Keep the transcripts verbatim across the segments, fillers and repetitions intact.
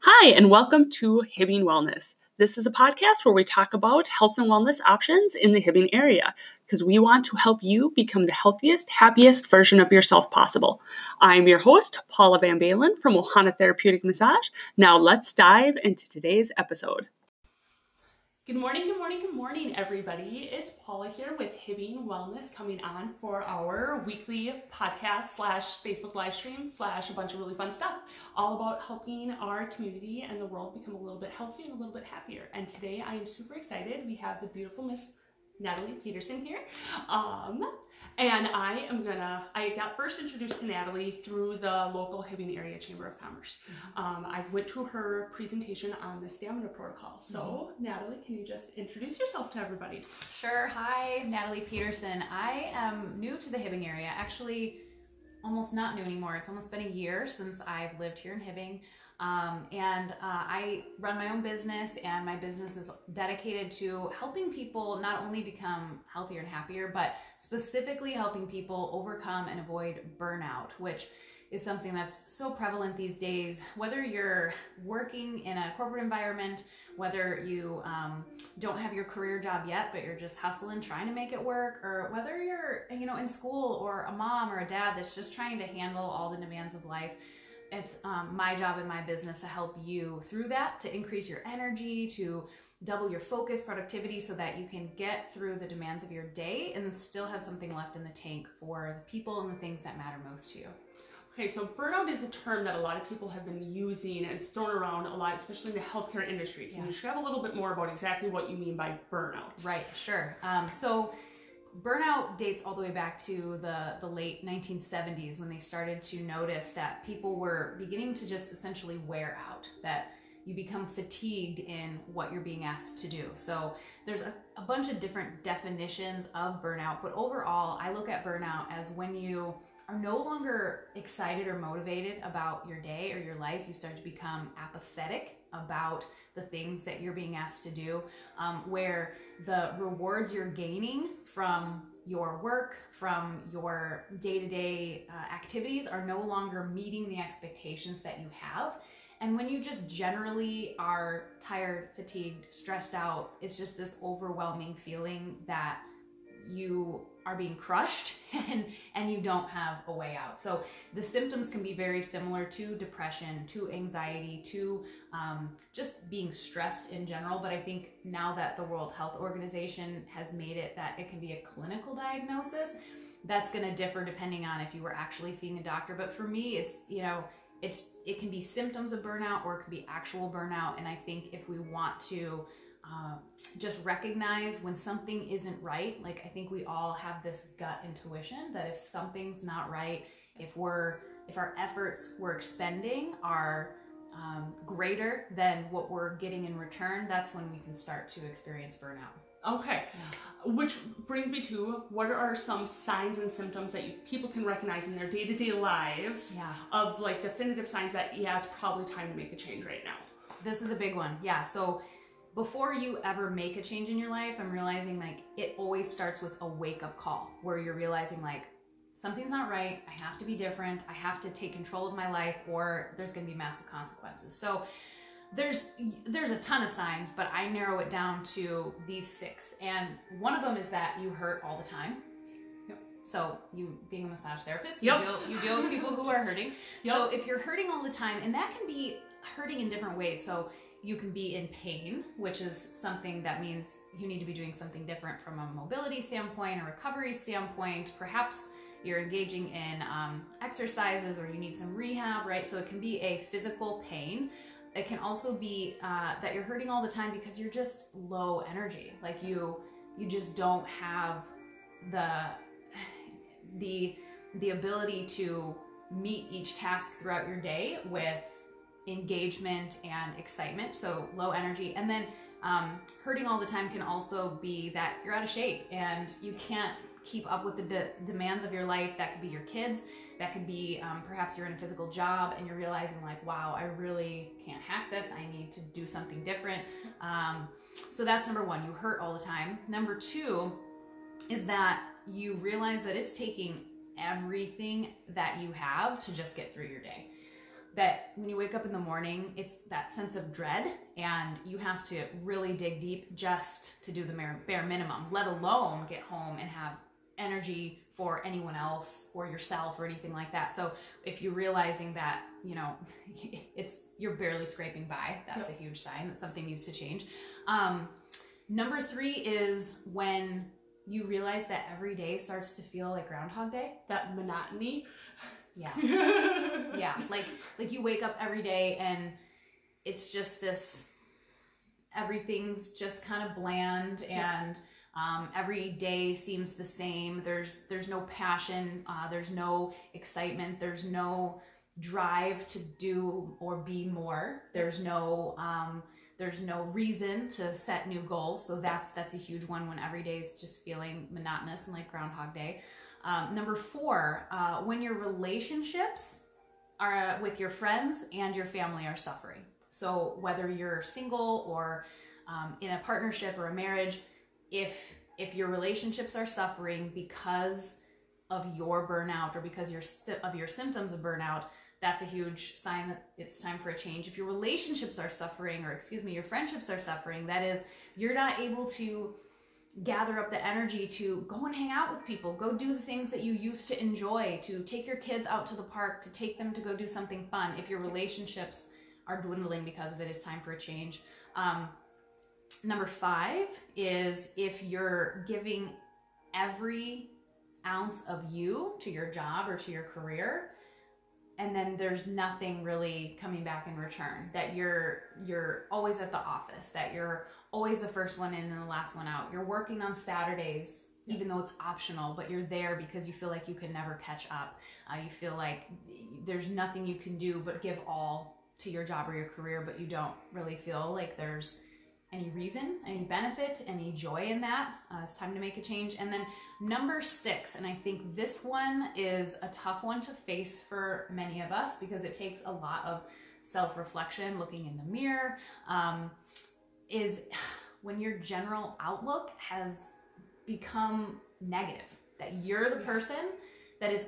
Hi, and welcome to Hibbing Wellness. This is a podcast where we talk about health and wellness options in the Hibbing area because we want to help you become the healthiest, happiest version of yourself possible. I'm your host, Paula Van Balen from Ohana Therapeutic Massage. Now let's dive into today's episode. Good morning, good morning, good morning, everybody. It's Paula here with Hibbing Wellness coming on for our weekly podcast slash Facebook live stream slash a bunch of really fun stuff, all about helping our community and the world become a little bit healthier and a little bit happier. And today I am super excited. We have the beautiful Miss Natalie Peterson here. Um, and I am gonna, I got first introduced to Natalie through the local Hibbing Area Chamber of Commerce. Mm-hmm. um, I went to her presentation on the stamina protocol. So mm-hmm. Natalie, can you just introduce yourself to everybody? Sure. Hi, Natalie Peterson. I am new to the Hibbing area. Actually, almost not new anymore. It's almost been a year since I've lived here in Hibbing. Um, and uh, I run my own business, and my business is dedicated to helping people not only become healthier and happier, but specifically helping people overcome and avoid burnout, which is something that's so prevalent these days. Whether you're working in a corporate environment, whether you um, don't have your career job yet, but you're just hustling, trying to make it work, or whether you're, you know, in school or a mom or a dad that's just trying to handle all the demands of life. It's um, my job and my business to help you through that, to increase your energy, to double your focus, productivity, so that you can get through the demands of your day and still have something left in the tank for the people and the things that matter most to you. Okay, so burnout is a term that a lot of people have been using, and it's thrown around a lot, especially in the healthcare industry. Can yeah. you describe a little bit more about exactly what you mean by burnout? Right, sure. Um, so burnout dates all the way back to the, the late nineteen seventies, when they started to notice that people were beginning to just essentially wear out, that you become fatigued in what you're being asked to do. So there's a, a bunch of different definitions of burnout, but overall, I look at burnout as when you are no longer excited or motivated about your day or your life. You start to become apathetic about the things that you're being asked to do, um, where the rewards you're gaining from your work, from your day-to-day uh, activities are no longer meeting the expectations that you have. And when you just generally are tired, fatigued, stressed out, it's just this overwhelming feeling that you are being crushed and and you don't have a way out. So the symptoms can be very similar to depression, to anxiety, to um, just being stressed in general. But I think now that the World Health Organization has made it that it can be a clinical diagnosis, that's going to differ depending on if you were actually seeing a doctor. But for me, it's, you know, it's it can be symptoms of burnout, or it could be actual burnout. And I think if we want to Uh, just recognize when something isn't right. Like, I think we all have this gut intuition that if something's not right, if we're if our efforts we're expending are um, greater than what we're getting in return, that's when we can start to experience burnout. Okay, yeah. Which brings me to, what are some signs and symptoms that you, people can recognize in their day-to-day lives yeah. of like definitive signs that, yeah, it's probably time to make a change right now? This is a big one. Yeah. So before you ever make a change in your life, I'm realizing like it always starts with a wake-up call, where you're realizing like something's not right. I have to be different. I have to take control of my life, or there's going to be massive consequences. So there's there's a ton of signs, but I narrow it down to these six. And one of them is that you hurt all the time. Yep. So you, being a massage therapist, you, yep. deal, you deal with people who are hurting. Yep. So if you're hurting all the time, and that can be hurting in different ways. So you can be in pain, which is something that means you need to be doing something different from a mobility standpoint, a recovery standpoint. Perhaps you're engaging in um, exercises, or you need some rehab, right? So it can be a physical pain. It can also be uh, that you're hurting all the time because you're just low energy. Like you, you just don't have the, the, the ability to meet each task throughout your day with engagement and excitement, so low energy. And then um, hurting all the time can also be that you're out of shape and you can't keep up with the de- demands of your life. That could be your kids, that could be um, perhaps you're in a physical job and you're realizing like, wow, I really can't hack this, I need to do something different. Um, so that's number one, you hurt all the time. Number two is that you realize that it's taking everything that you have to just get through your day. that when you wake up in the morning, it's that sense of dread, and you have to really dig deep just to do the bare minimum, let alone get home and have energy for anyone else or yourself or anything like that. So if you're realizing that, you know, it's, you're barely scraping by, that's yep. a huge sign that something needs to change. Um, number three is when you realize that every day starts to feel like Groundhog Day. That monotony. Yeah. Yeah. Like, like you wake up every day and it's just this, everything's just kind of bland, and um, every day seems the same. There's, there's no passion. Uh, there's no excitement. There's no drive to do or be more. There's no, um, there's no reason to set new goals. So that's, that's a huge one, when every day is just feeling monotonous and like Groundhog Day. Um, number four, uh, when your relationships are with your friends and your family are suffering. So whether you're single or um, in a partnership or a marriage, if, if your relationships are suffering because of your burnout or because your, of your symptoms of burnout, that's a huge sign that it's time for a change. If your relationships are suffering, or excuse me, your friendships are suffering, that is, you're not able to gather up the energy to go and hang out with people, go do the things that you used to enjoy, to take your kids out to the park, to take them to go do something fun. If your relationships are dwindling because of it, it's time for a change. Um, number five is if you're giving every ounce of you to your job or to your career, and then there's nothing really coming back in return, that you're you're always at the office, that you're always the first one in and the last one out. You're working on Saturdays, even though it's optional, but you're there because you feel like you can never catch up. Uh, you feel like there's nothing you can do but give all to your job or your career, but you don't really feel like there's any reason, any benefit, any joy in that. Uh, it's time to make a change. And then number six, and I think this one is a tough one to face for many of us because it takes a lot of self-reflection, looking in the mirror, um, is when your general outlook has become negative, that you're the person that is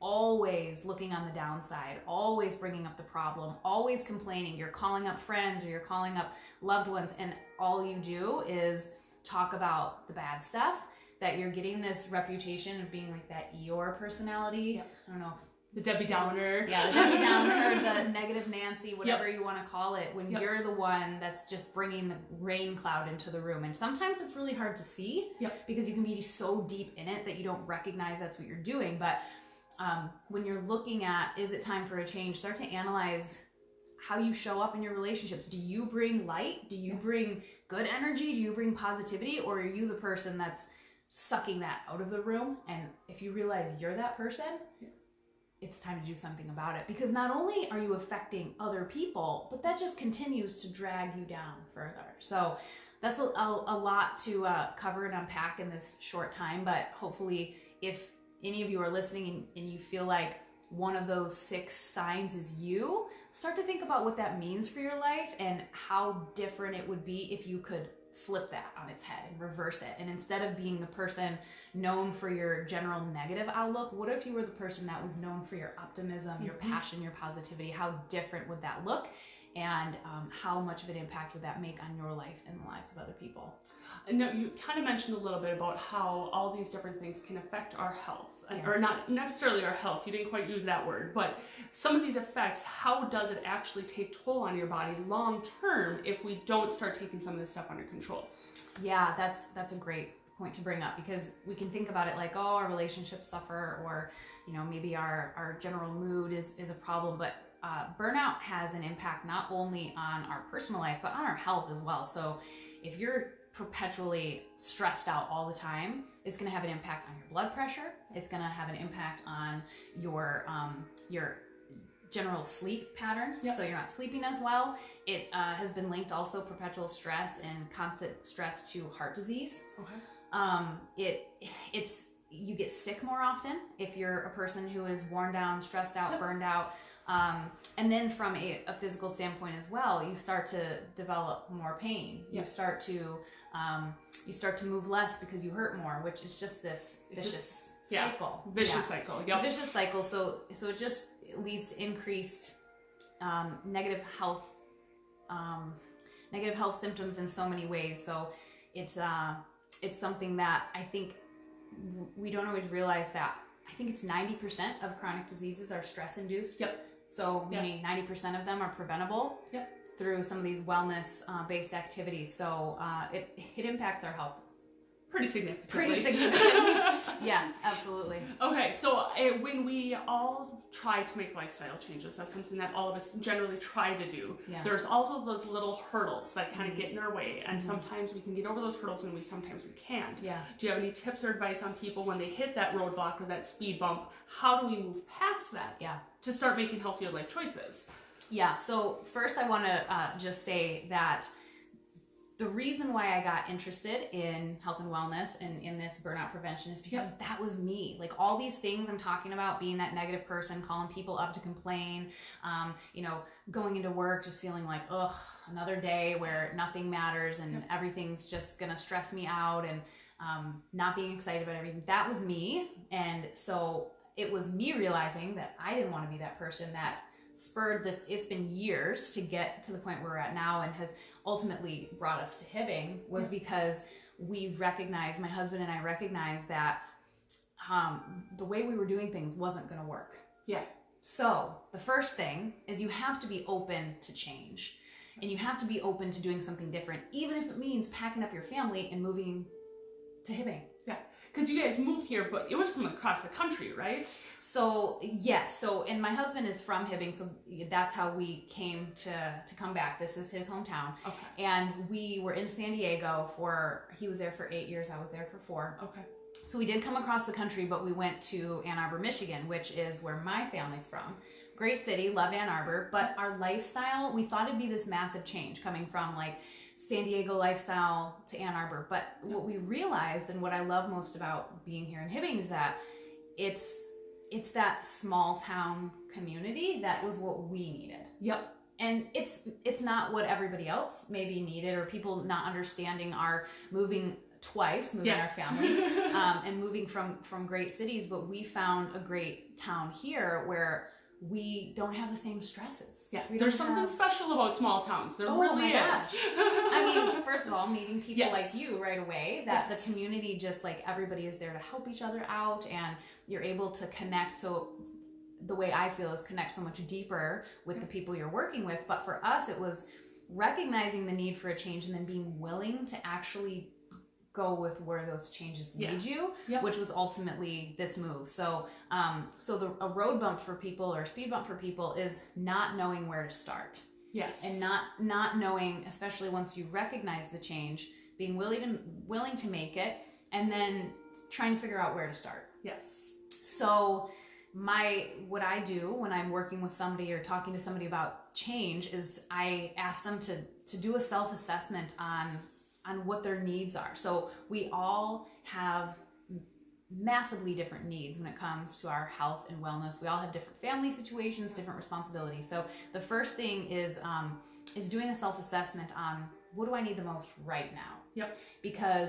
always looking on the downside, always bringing up the problem, always complaining. You're calling up friends or you're calling up loved ones, and all you do is talk about the bad stuff, that you're getting this reputation of being like that Eeyore personality. Yep. I don't know if the Debbie Downer. Yeah, the Debbie Downer, the negative Nancy, whatever yep. you want to call it, when yep. you're the one that's just bringing the rain cloud into the room. And sometimes it's really hard to see yep. because you can be so deep in it that you don't recognize that's what you're doing. But um, when you're looking at, is it time for a change, start to analyze how you show up in your relationships. Do you bring light? Do you bring good energy? Do you bring positivity? Or are you the person that's sucking that out of the room? And if you realize you're that person, yeah. it's time to do something about it, because not only are you affecting other people, but that just continues to drag you down further. So that's a, a, a lot to uh, cover and unpack in this short time, but hopefully if any of you are listening and, and you feel like one of those six signs is you, start to think about what that means for your life and how different it would be if you could flip that on its head and reverse it. And instead of being the person known for your general negative outlook, what if you were the person that was known for your optimism, mm-hmm. your passion, your positivity? How different would that look? And um, how much of an impact would that make on your life and the lives of other people? No, you kind of mentioned a little bit about how all these different things can affect our health, yeah. or not necessarily our health. You didn't quite use that word, but some of these effects, how does it actually take toll on your body long term if we don't start taking some of this stuff under control? Yeah, that's that's a great point to bring up, because we can think about it like, oh, our relationships suffer, or you know, maybe our our general mood is is a problem, but uh, burnout has an impact not only on our personal life but on our health as well. So if you're perpetually stressed out all the time, it's going to have an impact on your blood pressure. It's going to have an impact on your um, your general sleep patterns. Yep. So you're not sleeping as well. It uh, has been linked also, perpetual stress and constant stress, to heart disease. Okay. Um, it it's you get sick more often if you're a person who is worn down, stressed out, yep. burned out. Um, and then from a, a physical standpoint as well, you start to develop more pain. Yep. You start to um, you start to move less because you hurt more, which is just this it's vicious a, yeah, cycle. Vicious yeah. cycle. Yep. It's a vicious cycle. So so it just leads to increased um, negative health, um, negative health symptoms in so many ways. So it's uh, it's something that I think we don't always realize that. I think it's ninety percent of chronic diseases are stress induced. Yep. So meaning yep. ninety percent of them are preventable. Yep. Through some of these wellness uh, based activities. So uh, it, it impacts our health. Pretty significantly. Pretty significantly. Yeah, absolutely. Okay, so uh, when we all try to make lifestyle changes, that's something that all of us generally try to do. Yeah. There's also those little hurdles that kind of mm-hmm. get in our way, and mm-hmm. sometimes we can get over those hurdles and we sometimes we can't. Yeah. Do you have any tips or advice on people when they hit that roadblock or that speed bump? How do we move past that yeah. to start making healthier life choices? Yeah, so first I want to uh, just say that the reason why I got interested in health and wellness and in this burnout prevention is because yep. that was me. Like all these things I'm talking about, being that negative person, calling people up to complain, um, you know, going into work, just feeling like, ugh, another day where nothing matters and yep. everything's just going to stress me out, and um, not being excited about everything. That was me. And so it was me realizing that I didn't want to be that person that spurred this. It's been years to get to the point where we're at now, and has ultimately brought us to Hibbing, was yeah. because we recognized, my husband and I recognized that um, the way we were doing things wasn't going to work. Yeah. So the first thing is you have to be open to change, and you have to be open to doing something different, even if it means packing up your family and moving to Hibbing. Yeah. Because you guys moved here, but it was from across the country, right? So, yes. So, and my husband is from Hibbing, so that's how we came to, to come back. This is his hometown. Okay. And we were in San Diego for, he was there for eight years, I was there for four. Okay. So we did come across the country, but we went to Ann Arbor, Michigan, which is where my family's from. Great city, love Ann Arbor, but our lifestyle, we thought it'd be this massive change coming from like San Diego lifestyle to Ann Arbor. But what we realized, and what I love most about being here in Hibbing, is that it's it's that small town community that was what we needed. Yep. And it's it's not what everybody else maybe needed, or people not understanding our moving twice, moving yeah. our family, um, and moving from from great cities. But we found a great town here where we don't have the same stresses. Yeah, we there's something have... special about small towns. There oh, really my is. Gosh. I mean, first of all, meeting people yes. like you right away, that yes. the community, just like everybody is there to help each other out, and you're able to connect. So the way I feel is connect so much deeper with the people you're working with. But for us, it was recognizing the need for a change and then being willing to actually go with where those changes yeah. lead you, yep. which was ultimately this move. So, um, so the a road bump for people, or a speed bump for people, is not knowing where to start. Yes. And not not knowing, especially once you recognize the change, being willing to willing to make it, and then trying to figure out where to start. Yes. So, my what I do when I'm working with somebody or talking to somebody about change is I ask them to to do a self-assessment on on what their needs are. So we all have massively different needs when it comes to our health and wellness. We all have different family situations, different responsibilities. So the first thing is um, is doing a self-assessment on, what do I need the most right now? Yep. Because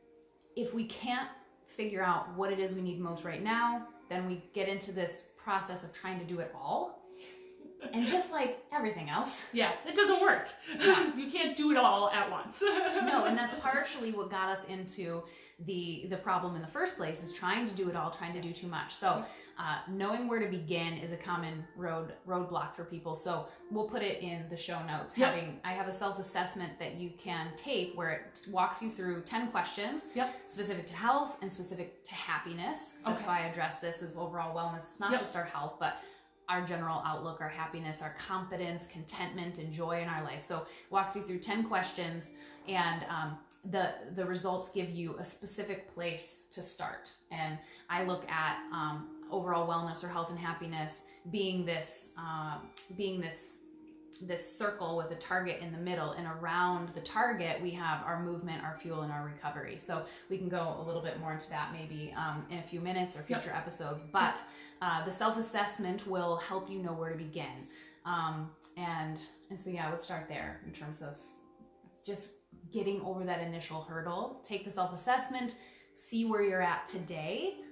if we can't figure out what it is we need most right now, then we get into this process of trying to do it all. And just like everything else. Yeah, it doesn't work. Yeah. You can't do it all at once. No, and that's partially what got us into the the problem in the first place, is trying to do it all, trying to do too much. So uh, knowing where to begin is a common road roadblock for people. So we'll put it in the show notes. Yep. Having I have a self-assessment that you can take where it walks you through ten questions yep. specific to health and specific to happiness. That's okay. why I address this as overall wellness. It's not yep. just our health, but our general outlook, our happiness, our confidence, contentment, and joy in our life. So walks you through ten questions, and um, the the results give you a specific place to start. And I look at um, overall wellness or health and happiness being this uh, being this this circle with a target in the middle, and around the target we have our movement, our fuel, and our recovery. So we can go a little bit more into that maybe um, in a few minutes or future yep. episodes, but uh, the self-assessment will help you know where to begin. Um, and and so yeah, I would start there in terms of just getting over that initial hurdle. Take the self-assessment, see where you're at today,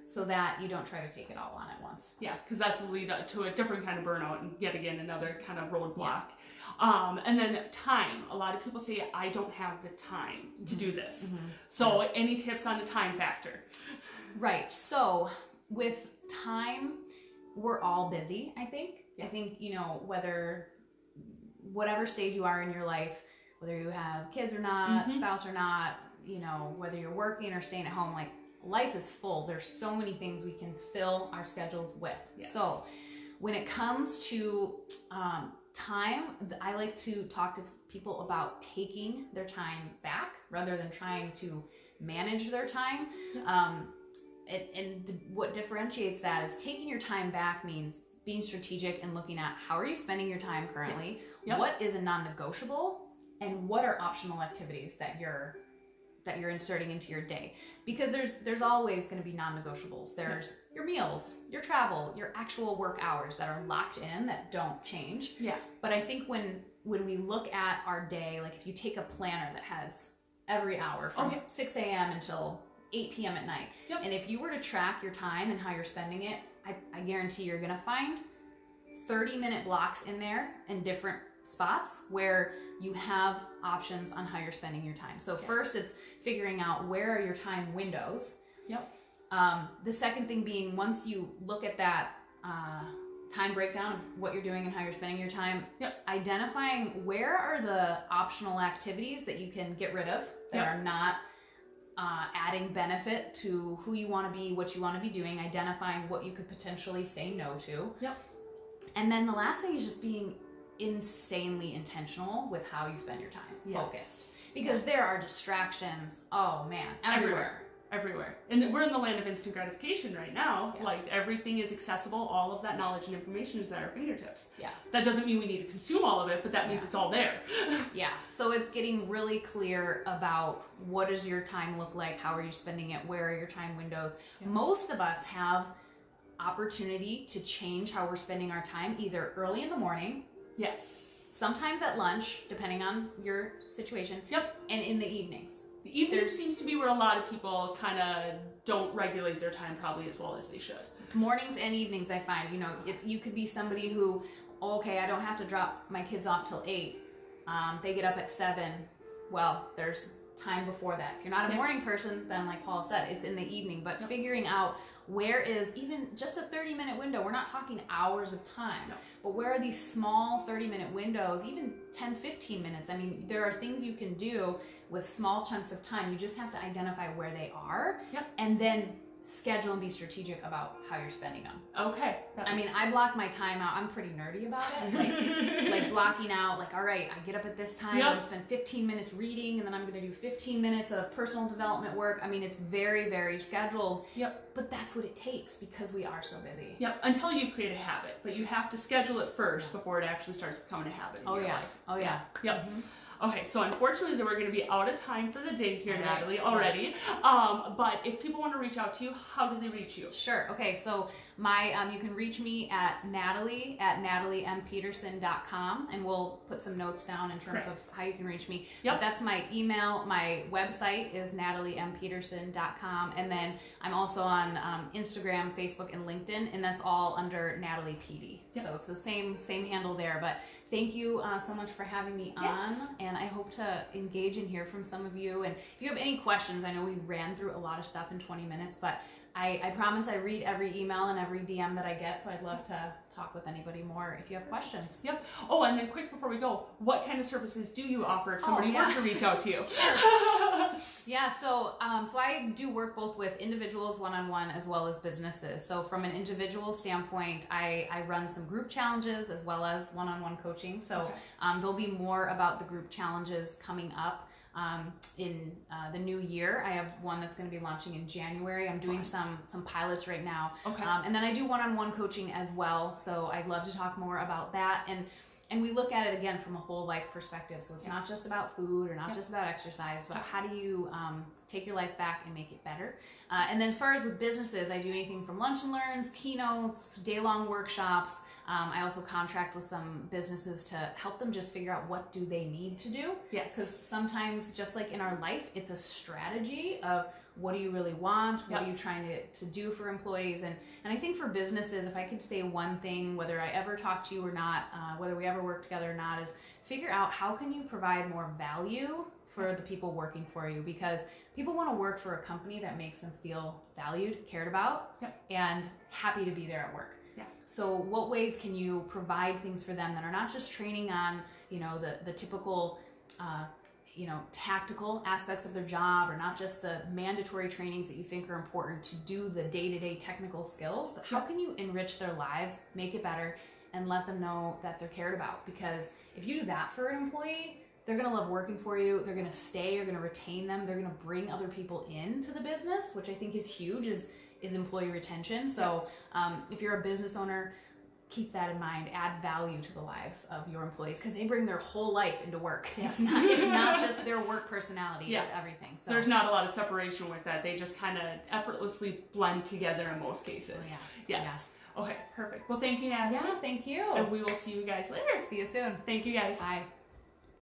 so that you don't try to take it all on at once. Yeah, because that's will lead to a different kind of burnout and yet again another kind of roadblock. Yeah. Um, and then time. A lot of people say, I don't have the time to do this. Mm-hmm. So yeah. Any tips on the time factor? Right. So with time, we're all busy, I think. Yeah. I think, you know, whether, whatever stage you are in your life, whether you have kids or not, mm-hmm. spouse or not, you know, whether you're working or staying at home, like life is full. There's so many things we can fill our schedules with. Yes. So when it comes to um, time, I like to talk to people about taking their time back rather than trying to manage their time. Yeah. Um, and and the, what differentiates that is taking your time back means being strategic and looking at how are you spending your time currently, yeah. Yep. What is a non-negotiable, and what are optional activities that you're that you're inserting into your day, because there's there's always going to be non-negotiables. There's your meals, your travel, your actual work hours that are locked in that don't change. Yeah. But I think when when we look at our day, like if you take a planner that has every hour from okay. six a.m. until eight p.m. at night, yep. and if you were to track your time and how you're spending it, I, I guarantee you're going to find thirty minute blocks in there in different spots where you have options on how you're spending your time. So yeah. First it's figuring out where are your time windows. Yep. Um, the second thing being, once you look at that uh, time breakdown of what you're doing and how you're spending your time, yep. identifying where are the optional activities that you can get rid of that yep. are not uh, adding benefit to who you want to be, what you want to be doing, identifying what you could potentially say no to. Yep. And then the last thing is just being insanely intentional with how you spend your time. Yes. Focused. Because there are distractions, oh man, everywhere. Everywhere. And we're in the land of instant gratification right now. Yeah. Like everything is accessible. All of that knowledge and information is at our fingertips. Yeah. That doesn't mean we need to consume all of it, but that means yeah. it's all there. Yeah. So it's getting really clear about what does your time look like? How are you spending it? Where are your time windows? Yeah. Most of us have opportunity to change how we're spending our time either early in the morning. Yes. Sometimes at lunch, depending on your situation. Yep. And in the evenings. The evening There's, seems to be where a lot of people kind of don't regulate their time probably as well as they should. Mornings and evenings, I find, you know, if you could be somebody who, okay, I don't have to drop my kids off till eight. Um, they get up at seven. Well, there's time before that. If you're not a yep. morning person, then like Paul said, it's in the evening. But yep. figuring out where is even just a thirty minute window, we're not talking hours of time, no. but where are these small thirty minute windows, even ten, fifteen minutes? I mean, there are things you can do with small chunks of time. You just have to identify where they are yep. and then schedule and be strategic about how you're spending them. Okay. I mean, sense. I block my time out. I'm pretty nerdy about it. Like, like blocking out, like, all right, I get up at this time, yep. I'm going to spend fifteen minutes reading, and then I'm going to do fifteen minutes of personal development work. I mean, it's very, very scheduled. Yep. But that's what it takes because we are so busy. Yep. Until you create a habit. But you have to schedule it first before it actually starts becoming a habit in oh, your yeah. life. Oh, yeah. Yep. Mm-hmm. Okay, so unfortunately we're going to be out of time for the day here, right. Natalie, already. Um, but if people want to reach out to you, how do they reach you? Sure. Okay, so my um, you can reach me at Natalie at natalie m peterson dot com, and we'll put some notes down in terms Correct. Of how you can reach me. Yep. But that's my email. My website is natalie m peterson dot com, and then I'm also on um, Instagram, Facebook, and LinkedIn, and that's all under Natalie P D. Yep. So it's the same same handle there. But thank you uh, so much for having me on. Yes. And I hope to engage and hear from some of you. And if you have any questions, I know we ran through a lot of stuff in twenty minutes, but I, I promise I read every email and every D M that I get, so I'd love to talk with anybody more if you have questions. Yep. Oh, and then quick before we go, what kind of services do you offer if somebody oh, yeah. wants to reach out to you? Sure. Yeah, so um, so I do work both with individuals one-on-one as well as businesses. So from an individual standpoint, I, I run some group challenges as well as one-on-one coaching. So okay. um, there'll be more about the group challenges coming up um, in uh, the new year. I have one that's going to be launching in January. I'm doing Fine. some some pilots right now. Okay. Um, and then I do one-on-one coaching as well. So I'd love to talk more about that. And And we look at it again from a whole life perspective. So it's yeah. not just about food or not yeah. just about exercise, but how do you um, take your life back and make it better. Uh, and then as far as with businesses, I do anything from lunch and learns, keynotes, day-long workshops. Um, I also contract with some businesses to help them just figure out what do they need to do. Yes. Because sometimes, just like in our life, it's a strategy of what do you really want? What yep. are you trying to, to do for employees? And, and I think for businesses, if I could say one thing, whether I ever talk to you or not, uh, whether we ever work together or not, is figure out how can you provide more value for the people working for you, because people want to work for a company that makes them feel valued, cared about, yep. and happy to be there at work. Yeah. So what ways can you provide things for them that are not just training on, you know, the, the typical, uh, you know, tactical aspects of their job, or not just the mandatory trainings that you think are important to do the day-to-day technical skills, but how can you enrich their lives, make it better, and let them know that they're cared about? Because if you do that for an employee, they're going to love working for you. They're going to stay. You're going to retain them. They're going to bring other people into the business, which I think is huge, is, is employee retention. So um, if you're a business owner, keep that in mind. Add value to the lives of your employees, because they bring their whole life into work. Yes. It's not, it's not just their work personality. Yeah. It's everything. So there's not a lot of separation with that. They just kind of effortlessly blend together in most cases. Oh, yeah. Yes. Yeah. Okay, perfect. Well, thank you, Natalie. Yeah, thank you. And we will see you guys later. See you soon. Thank you, guys. Bye.